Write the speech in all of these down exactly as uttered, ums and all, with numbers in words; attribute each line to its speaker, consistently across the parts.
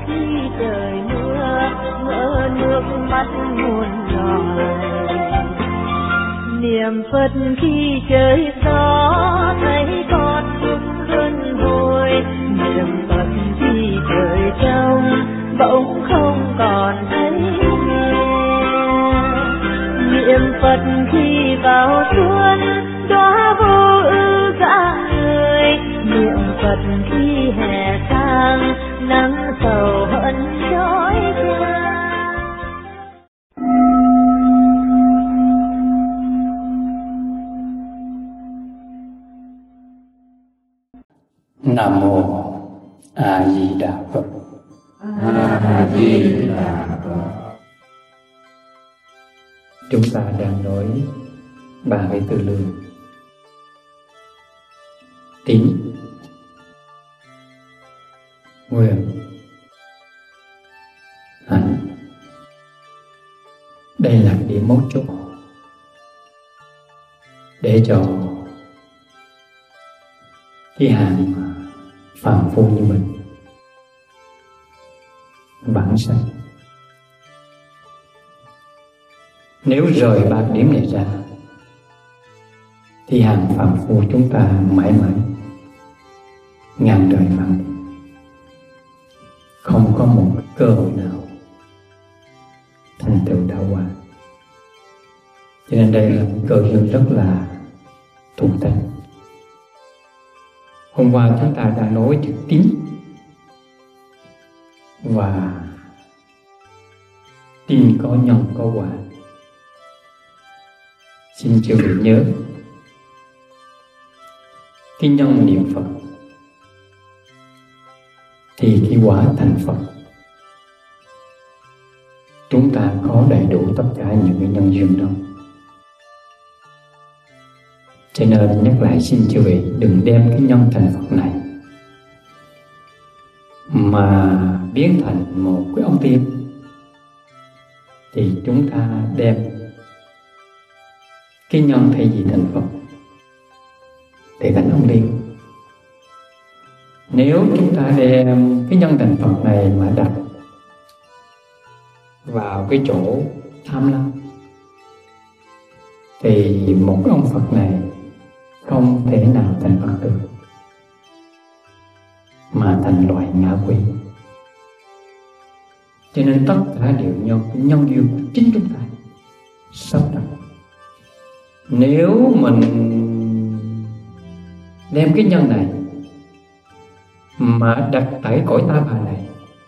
Speaker 1: khi trời mưa ngỡ nước mắt muôn loài. Niệm Phật khi trời gió thấy con chung luân hồi. Niệm Phật khi trời trong bỗng không còn thấy nghe. Niệm Phật khi vào xuân đóa vô ưu rạng người. Niệm Phật khi hè sang nắng sầu hận chói chang.
Speaker 2: Nam mô A Di Đà Phật.
Speaker 3: A Di Đà Phật.
Speaker 2: Chúng ta đang nói ba cái tư lương: tín, nguyện, hạnh. Đây là điểm mấu chốt để cho cái hạng phàm phu như mình bản sanh. Nếu rời ba điểm này ra thì hàng phàm phu chúng ta mãi mãi ngàn đời vạn đời, không có một cơ hội nào thành tựu đạo quả. Cho nên đây là một cơ duyên rất là thuận tánh. Hôm qua chúng ta đã nói chữ tín và tin có nhân có quả. Xin chư vị nhớ cái nhân niệm Phật thì cái quả thành Phật. Chúng ta có đầy đủ tất cả những cái nhân duyên đó. Cho nên nhắc lại xin chư vị đừng đem cái nhân thành Phật này mà biến thành một cái ống tiêm. Thì chúng ta đem cái nhân thay vì thành Phật thì thành ống tiêm. Nếu chúng ta đem cái nhân thành Phật này mà đặt vào cái chỗ tham lam thì một cái ông Phật này không thể nào thành Phật được, mà thành loài ngạ quỷ. Cho nên tất cả đều do nhân duyên của chính chúng ta sắp đặt. Nếu mình đem cái nhân này mà đặt tại cõi ta bà này,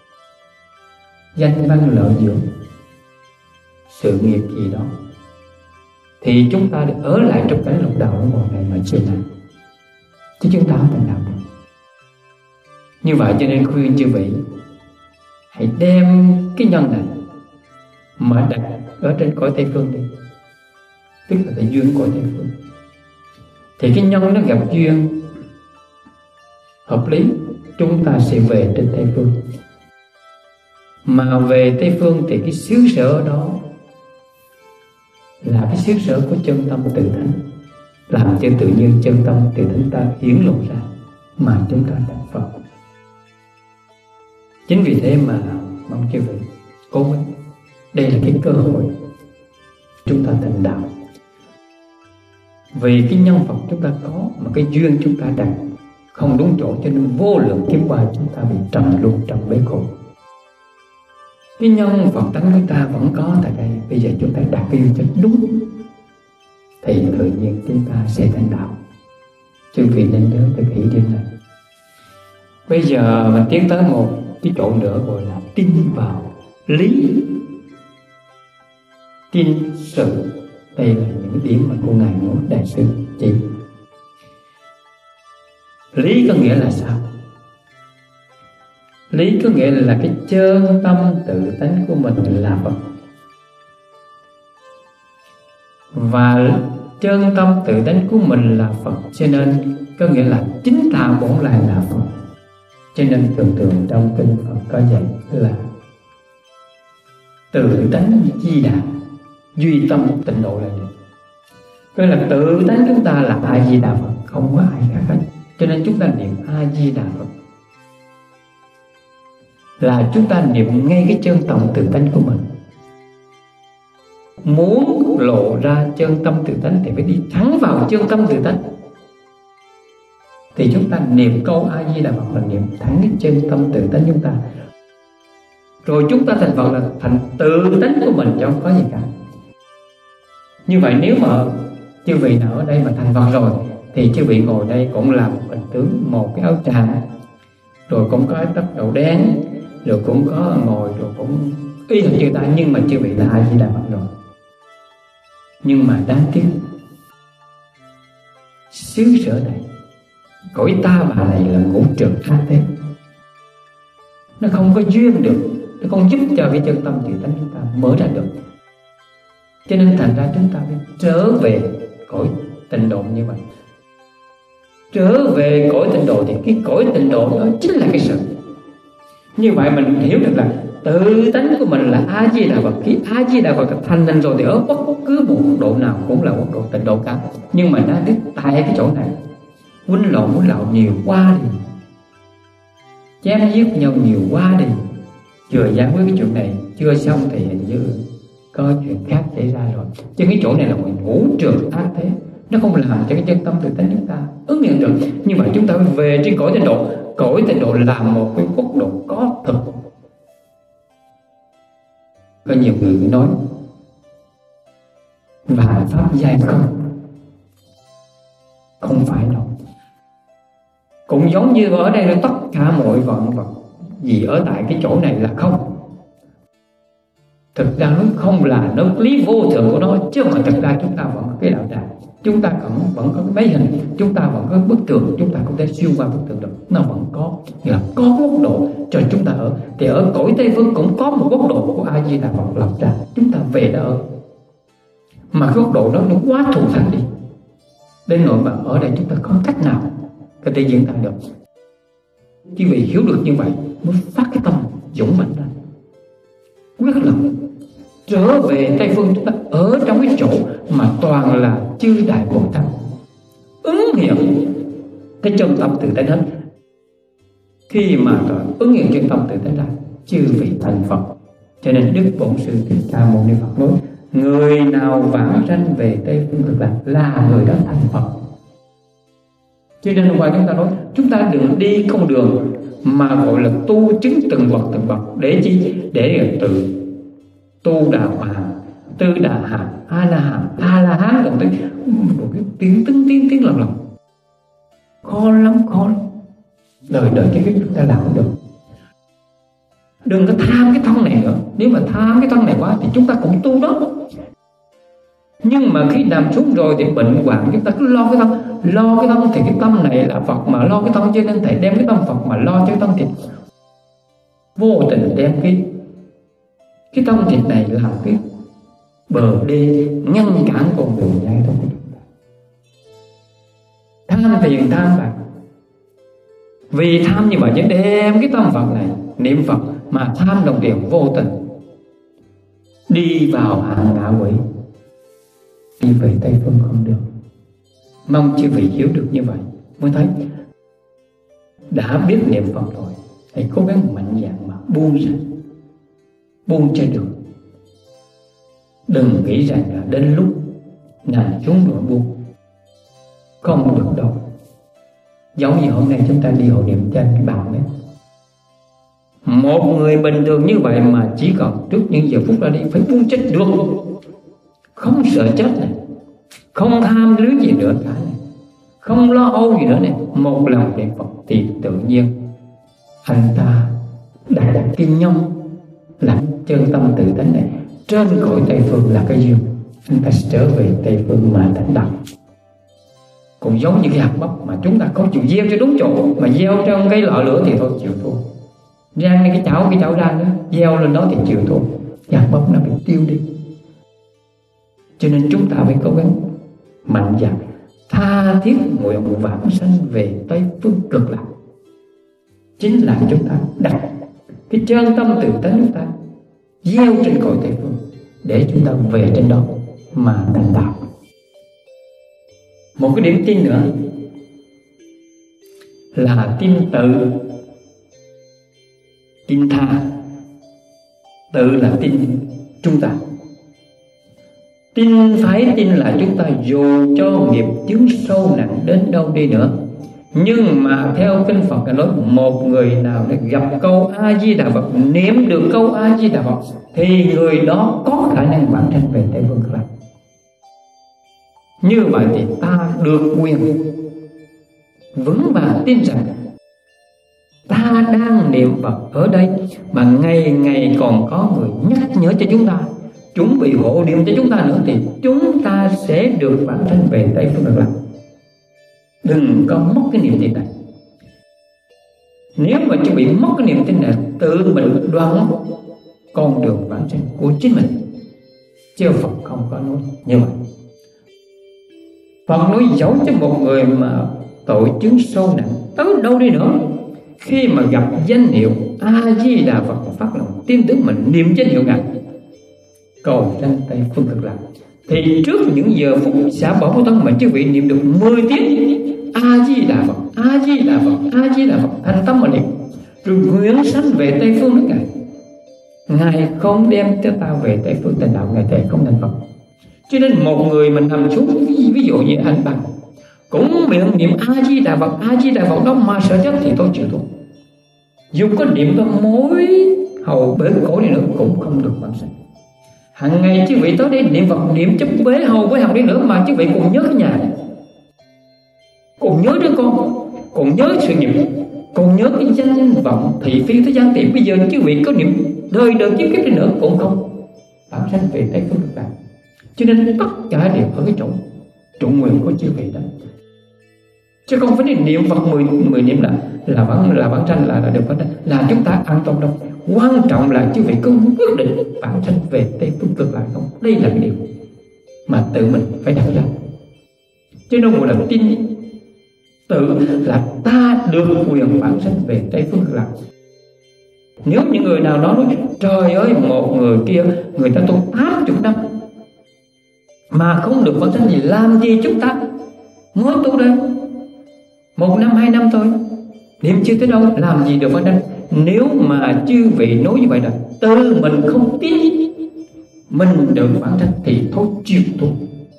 Speaker 2: danh văn lợi dưỡng, sự nghiệp gì đó, thì chúng ta được ở lại trong cái lục đạo của một ngày mà chưa nào, chứ chúng ta không thành đạo được. Như vậy cho nên khuyên chư vị hãy đem cái nhân này mà đặt ở trên cõi Tây Phương đi, tức là tại duyên cõi Tây Phương. Thì cái nhân nó gặp duyên hợp lý, chúng ta sẽ về trên Tây Phương. Mà về Tây Phương thì cái xứ sở ở đó là cái xứ sở của chân tâm tự thánh, làm cho tự nhiên chân tâm tự thánh ta hiển lộ ra mà chúng ta thành Phật. Chính vì thế mà mong chư vị cố gắng, đây là cái cơ hội chúng ta thành đạo. Vì cái nhân Phật chúng ta có, mà cái duyên chúng ta đặt không đúng chỗ, cho nên vô lượng kiếp qua chúng ta bị trầm luân trong bế khổ. Cái nhân Phật tánh của ta vẫn có tại đây. Bây giờ chúng ta đặt cái duyên cho đúng thì tự nhiên chúng ta sẽ thành đạo. Chư vị nên nhớ thực hiện điều này. Bây giờ mình tiến tới một cái chỗ nữa gọi là tin vào lý, tin sự. Đây là những điểm mà cô ngài nói đại sư chỉ. Lý có nghĩa là sao? Lý có nghĩa là cái chân tâm tự tánh của mình là Phật. Và chân tâm tự tánh của mình là Phật, cho nên có nghĩa là chính ta bổn lại là Phật. Cho nên thường thường trong kinh Phật có dạy là tự tánh di đà, duy tâm tịnh độ là được. Cái là tự tánh chúng ta là A Di Đà Phật, không có ai khác hết. Cho nên chúng ta niệm A Di Đà Phật. là chúng ta niệm ngay cái chân tâm tự tánh của mình. Muốn lộ ra chân tâm tự tánh thì phải đi thẳng vào chân tâm tự tánh. Thì chúng ta niệm câu A Di Đà Phật là niệm thẳng cái chân tâm tự tánh chúng ta. Rồi chúng ta thành Phật là thành tự tánh của mình, chứ không có gì cả. Như vậy nếu mà chư vị nào ở đây mà thành Phật rồi thì chư vị ngồi đây cũng là một hình tướng, một cái áo tràng, rồi cũng có tóc đầu đen, rồi cũng có ngồi, rồi cũng y hệt như ta, nhưng mà chư vị là A Di Đà Phật rồi. Nhưng mà đáng tiếc xứ sở này, cõi ta bà này là ngũ trần ác thế, nó không có duyên được, nó không giúp cho cái chân tâm tự tánh chúng ta mở ra được. Cho nên thành ra chúng ta phải trở về cõi tịnh độ như vậy. Trở về cõi tịnh độ thì cái cõi tịnh độ đó chính là cái sự. Như vậy mình hiểu được là tự tánh của mình là A Di Đà Phật. Khi A Di Đà Phật thành thành rồi thì ở bất cứ một quốc độ nào cũng là quốc độ tịnh độ cả. Nhưng mà đã biết tại cái chỗ này huynh lộn huynh lạo nhiều quá đi, chém giết nhau nhiều quá đi, chưa giải quyết cái chuyện này chưa xong thì hình như có chuyện khác xảy ra rồi. Chứ cái chỗ này là một ngũ trường ác thế, nó không làm cho cái chân tâm tự tánh chúng ta ứng nghiệm được. Như vậy chúng ta phải về trên cõi tịnh độ. Cõi tịnh độ là một cái quốc độ có thực. Có nhiều người nói vạn pháp giai không, không phải đâu. Cũng giống như ở đây là tất cả mọi vạn vật gì ở tại cái chỗ này là không. Thực ra nó không là nó lý vô thượng của nó, chứ mà thực ra chúng ta vẫn có cái đạo tràng, chúng ta vẫn, vẫn có cái mấy hình, chúng ta vẫn có bức tường, chúng ta không thể xuyên qua bức tường được. Nó vẫn có, là có quốc độ cho chúng ta ở. Thì ở cõi Tây Phương cũng có một quốc độ của A Di Đà Phật lập ra, chúng ta về đó ở. Mà cái quốc độ đó nó quá thù thắng đi, đến nỗi mà ở đây chúng ta không cách nào có thể diễn tả được. Quý vị hiểu được như vậy mới phát cái tâm dũng mạnh ra, quyết lòng trở về Tây Phương. Chúng ta ở trong cái chỗ mà toàn là chư đại Bồ Tát ứng hiện cái chân tâm tự tánh hết. Khi mà ứng hiện chân tâm tự tánh ra, chư vị thành Phật. Cho nên Đức Bổn Sư Thích Ca Mâu Ni Phật nói: người nào vãng sanh về Tây Phương Cực Lạc là người đó thành Phật. Cho nên hôm qua chúng ta nói chúng ta đừng đi con đường mà gọi là tu chứng từng bậc từng bậc. Để chi? Để từ tu đà hoàng, tư đà hạt, a la hán, a la hán đồng tới một cái tiếng tiếng tiếng tiếng lòng lòng, khó lắm khó lắm. Đời đời cái chúng ta làm không được. Đừng có tham cái thân này nữa. Nếu mà tham cái thân này quá thì chúng ta cũng tu đó. Nhưng mà khi nằm xuống rồi thì bệnh hoạn, chúng ta cứ lo cái thân. Lo cái thân thì cái tâm này là Phật mà lo cái thân, cho nên thầy đem cái tâm Phật mà lo cho cái thân thịt. Vô tình đem cái cái thân thịt này làm cái bờ đê ngăn cản con đường giải thoát của chúng ta. Tham tiền tham bạc, vì tham như vậy chứ đem cái tâm Phật này niệm Phật mà tham đồng tiền, vô tình đi vào hạng ngạ quỷ, đi về Tây Phương không được. Mong chư vị hiểu được như vậy mới thấy đã biết niệm Phật rồi, hãy cố gắng mạnh dạn mà buông ra, buông cho được. Đừng nghĩ rằng là đến lúc nằm xuống rồi buông, không được đâu. Giống như hôm nay chúng ta đi hội niệm trên cái bàn đấy, một người bình thường như vậy mà chỉ còn trước những giờ phút ra đi phải buông chết được, không sợ chết này, không tham lưới gì nữa cả này, không lo âu gì nữa này, một lòng niệm Phật thì tự nhiên anh ta đạt kim nhông là chân tâm tự tánh này trên cõi Tây Phương là cái duyên, anh ta sẽ trở về Tây Phương mà thành đạo. Cũng giống như cái hạt bắp mà chúng ta không chịu gieo cho đúng chỗ, mà gieo trong cái lọ lửa thì thôi chịu thua. Rang cái chảo cái chảo rang đó, gieo lên đó thì chịu thua, hạt bắp nó bị tiêu đi. Cho nên chúng ta phải cố gắng mạnh dạn tha thiết nguyện vãng sanh về Tây Phương Cực Lạc. Chính là chúng ta đặt cái chân tâm tự tánh chúng ta gieo trên cõi Tây Phương để chúng ta về trên đó mà thành đạo. Một cái điểm tin nữa là tin tự tin tha, tự là tin chúng ta. Tin phải tin là chúng ta dù cho nghiệp chướng sâu nặng đến đâu đi nữa, nhưng mà theo kinh Phật đã nói, một người nào để gặp câu A Di Đà Phật, niệm được câu A Di Đà Phật, thì người đó có khả năng vãng sanh về Tây Phương Cực Lạc. Như vậy thì ta được quyền vững vàng tin rằng ta đang niệm Phật ở đây, mà ngày ngày còn có người nhắc nhở cho chúng ta, chuẩn bị hộ niệm cho chúng ta nữa, thì chúng ta sẽ được vãng sanh về Tây Phương Cực Lạc. Đừng có mất cái niềm tin này. Nếu mà chuẩn bị mất cái niềm tin này, tự mình đoán con đường vãng sanh của chính mình, chứ Phật không có nói như vậy. Phật nói dẫu cho một người mà tội chứng sâu nặng tới đâu đi nữa, khi mà gặp danh hiệu A Di Đà Phật, phát lòng tin tưởng mình niệm danh hiệu Ngài, cầu sanh Tây Phương Cực Lạc, thì trước những giờ phút xả bỏ của thân mà chư vị niệm được mười tiếng A Di Đà Phật, A Di Đà Phật, A Di Đà Phật, thành tâm mà niệm, rồi nguyện sanh về Tây Phương nước Ngài. Ngài không đem cho ta về Tây Phương Tịnh Đạo, Ngài thề không thành Phật. Cho nên một người mình nằm xuống, ví dụ như anh Bằng cũng miệng niệm A Di Đà Phật, A Di Đà Phật đó mà sợ chết thì tôi chịu thua. Dù có niệm tới mối hầu bể cổ đi nữa cũng không được vãng sanh. Hàng ngày chứ vị tới đây niệm Phật, niệm chấp bế hầu với hầu đi nữa mà chứ vị cùng nhớ cái nhà, cùng nhớ đứa con, cùng nhớ sự nghiệp, cùng nhớ cái danh vọng thị phi thế gian, thì bây giờ chứ vị có niệm đời đời kiếp kiếp đi nữa cũng không vãng sanh về Tây Phương Cực Lạc. Cho nên tất cả đều ở cái chỗ trụ nguyện của chư vị đó, chứ không phải niệm Phật mười mười niệm là là vãng là vãng sanh là là được vãng sanh, là chúng ta an toàn đâu. Quan trọng là chư vị có quyết định vãng sanh về Tây Phương Cực Lạc không? Đây là cái điều mà tự mình phải đặt ra, chứ đâu gọi là tin tự là ta được quyền vãng sanh về Tây Phương Cực Lạc. Nếu những người nào đó nói trời ơi, một người kia người ta tu tám mươi năm mà không được vãng sanh, gì làm gì chúng ta mới tu đây một năm hai năm thôi, niệm chưa tới đâu làm gì được vãng sanh. Nếu mà chư vị nói như vậy là tự mình không tin mình được vãng sanh thì thôi chịu tu,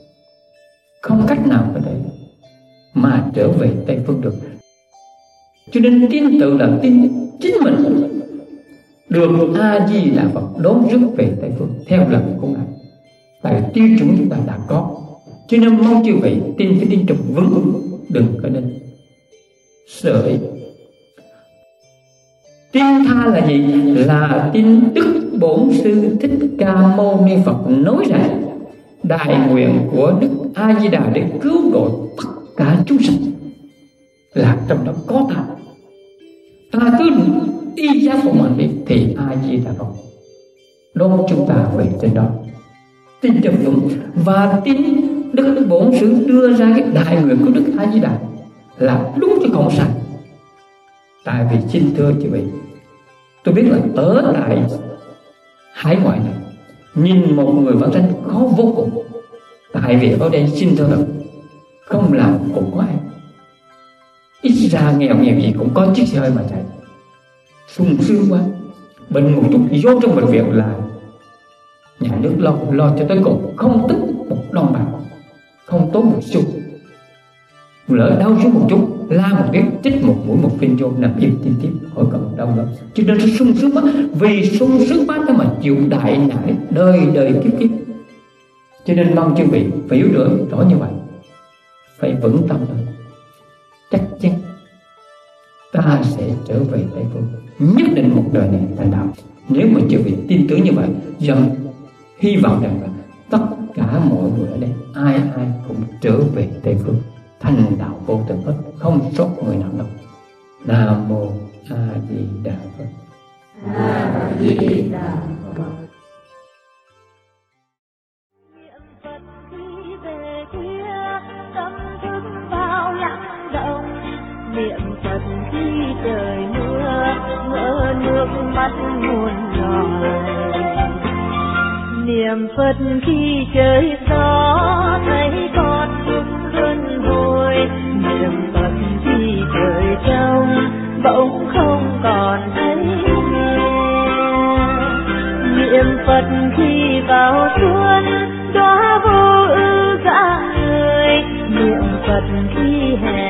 Speaker 2: không cách nào có thể mà trở về Tây Phương được. Cho nên tin tự là tin chính mình được A Di Đà Phật đón rước về Tây Phương theo lần của Ngài, tại tiêu chuẩn chúng ta đã có. Cho nên mong chư vị tin cái tin trong vững, đừng có nên sợ ý. Tin tha là gì? Là tin Đức Bổn Sư Thích Ca Mâu Ni Phật nói rằng đại nguyện của Đức A Di Đà để cứu độ tất cả chúng sanh là trong đó có ta. Ta cứ y giá phụng hành đi thì A Di Đà Phật đón chúng ta về trên đó. Tin trong vững và tin Đức Bổn Sư đưa ra cái đại nguyện của Đức A Di Đà là đúng chứ không sai. Tại vì xin thưa quý vị, tôi biết là ở tại hải ngoại này nhìn một người vãng sanh khó vô cùng. Tại vì ở đây xin thưa thật, không làm cũng có ai, ít ra nghèo nghèo gì cũng có chiếc xe hơi mà chạy, sung sướng quá. Bệnh một chút vô trong bệnh viện là nhà nước lo lo cho tới cùng, không tức một đồng bạc, không tốn một xu. Lỡ đau xuống một chút la một tiếng, chích một mũi một viên vô, nằm im tim tiếp khỏi cần đau nữa. Cho nên nó sung sướng quá, vì sung sướng quá đó mà chịu đại nải đời đời kiếp kiếp. Cho nên mong chư vị phải hiểu được rõ như vậy, phải vững tâm thôi, chắc chắn ta sẽ trở về Tây Phương, nhất định một đời này thành đạo. Nếu mà chư vị tin tưởng như vậy, dần hy vọng rằng là tất cả mọi người ở đây ai ai cũng trở về Tây Phương, thành đạo vô tận hết, không sót người nào đâu. Nam mô A Di Đà Phật.
Speaker 3: A Di Đà Phật.
Speaker 1: Niệm Phật khi về khuya, tâm thức vào lặng động. Niệm Phật khi trời mưa, ngỡ nước mắt muôn loài. Niệm Phật khi trời gió, thấy con chung luân hồi. Niệm Phật khi trời trong, bỗng không còn thấy người. Niệm Phật khi vào xuân đóa vô ưu dã người, niệm Phật khi hè